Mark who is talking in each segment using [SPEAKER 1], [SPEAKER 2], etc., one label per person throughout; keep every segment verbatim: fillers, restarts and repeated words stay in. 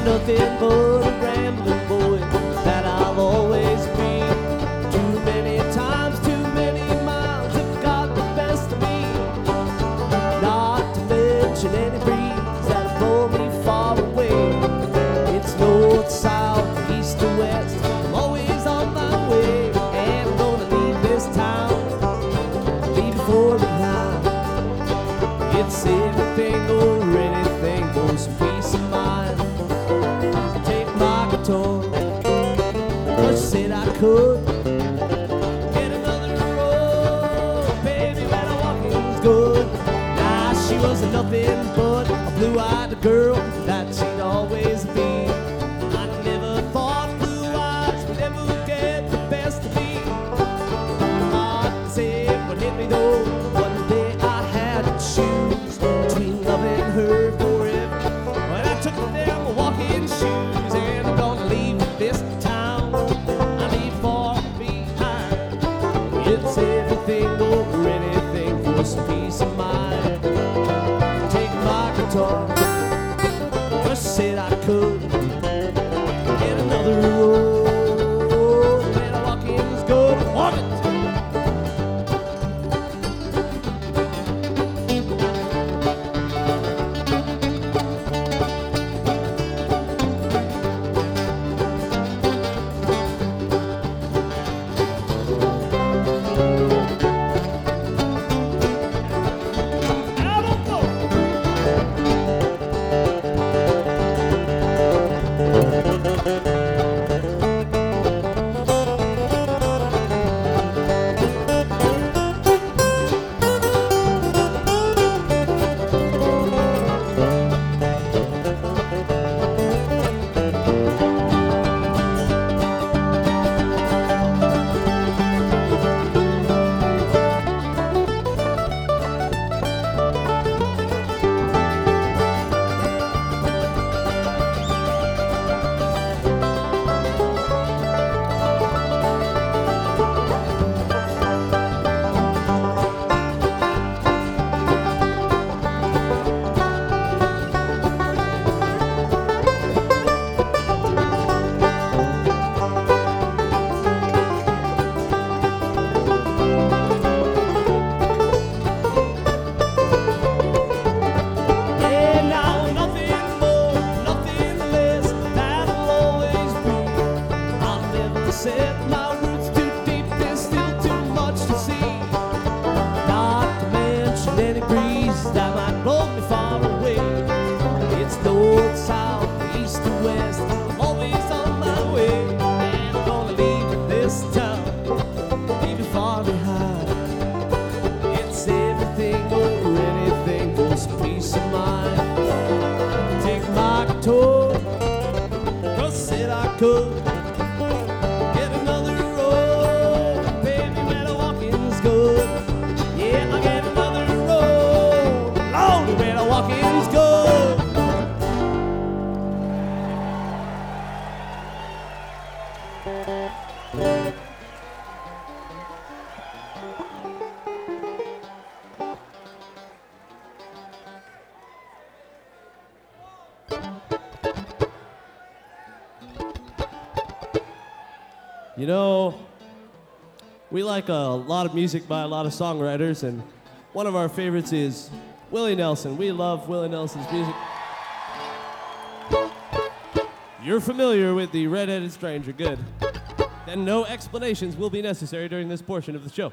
[SPEAKER 1] nothing but a rambling boy that I'll always be. Too many times, too many miles have got the best of me. Not to mention any breeze that'll blow me far away. It's north, south, east to west, I'm always on my way. And I'm gonna leave this town, leave it for behind. It's everything or anything for some peace of mind. Take my guitar, I said I could get another roll, baby, when I walking's good. Nah, she was nothing but a blue-eyed girl that she'd always be. I never thought blue eyes would ever get the best of me. Hard to say what hit me though, one day I had to choose between loving her forever when I took them walking shoes. And I'm gonna leave this town, I leave far behind. It's everything or anything for some peace of mind. Take my guitar, just said I could get another roll, and I walk in's good, walk it. Set my roots too deep, there's still too much to see. Not to mention any breeze that might blow me far away. It's north, south, east to west, I'm always on my way. And I'm gonna leave this town, leave it far behind. It's everything or anything for some peace of mind. Take my guitar, 'cause I said I could good. Yeah, I get another roll, Lord, when I walk in's good. You know, we like a lot of music by a lot of songwriters, and one of our favorites is Willie Nelson. We love Willie Nelson's music. You're familiar with the Red-Headed Stranger, good. Then no explanations will be necessary during this portion of the show.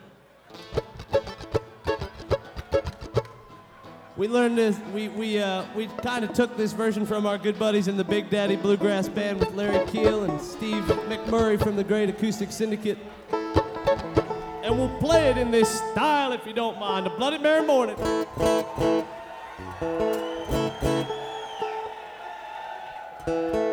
[SPEAKER 1] We learned this, we, we, uh, we kind of took this version from our good buddies in the Big Daddy Bluegrass Band with Larry Keel and Steve McMurray from the Great Acoustic Syndicate. And we'll play it in this style, if you don't mind, a Bloody Mary Morning.
[SPEAKER 2] Thank you.